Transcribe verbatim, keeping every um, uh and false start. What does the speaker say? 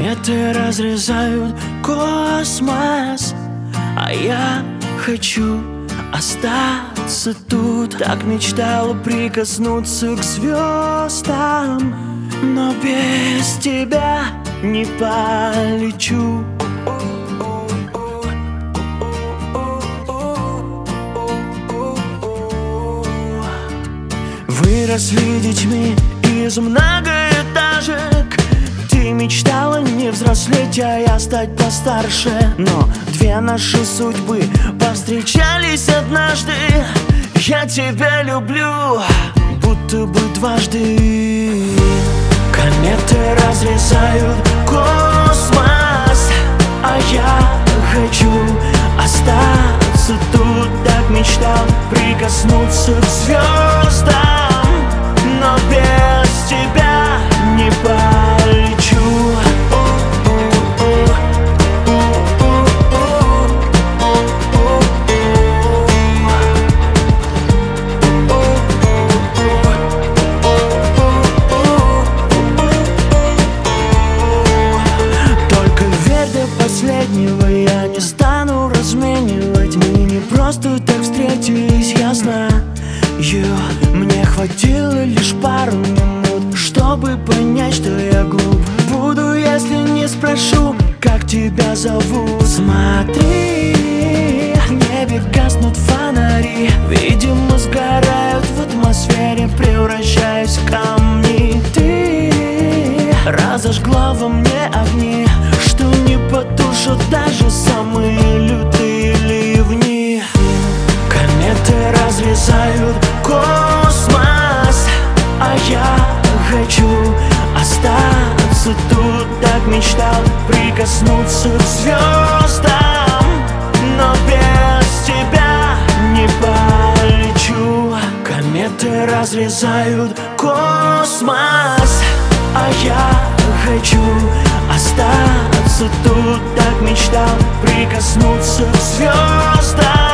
Кометы разрезают космос, а я хочу остаться тут. Так мечтал прикоснуться к звездам, но без тебя не полечу. Выросли детьми из многоэтажек. Ты мечтала не взрослеть, а я стать постарше. Но две наши судьбы повстречались однажды. Я тебя люблю, будто бы дважды. Кометы разрезают космос, а я хочу остаться тут. Так мечтал прикоснуться к звездам, но без тебя не полечу. Только верь до последнего, я не стану разменивать. Мы не просто так встретились, я знаю. Мне хватило лишь пару минут, чтобы понять, что я глуп. Буду, если не спрошу, как тебя зовут. Смотри, в небе гаснут фонари. Видимо, сгорают в атмосфере, превращаясь в камни. Ты разожгла во мне огни, что не потушат даже самые лютые ливни. Кометы разрезают космос, а я хочу остаться тут. Так мечтал прикоснуться к звездам, но без тебя не полечу. Кометы разрезают космос, а я хочу остаться тут. Так мечтал прикоснуться к звездам,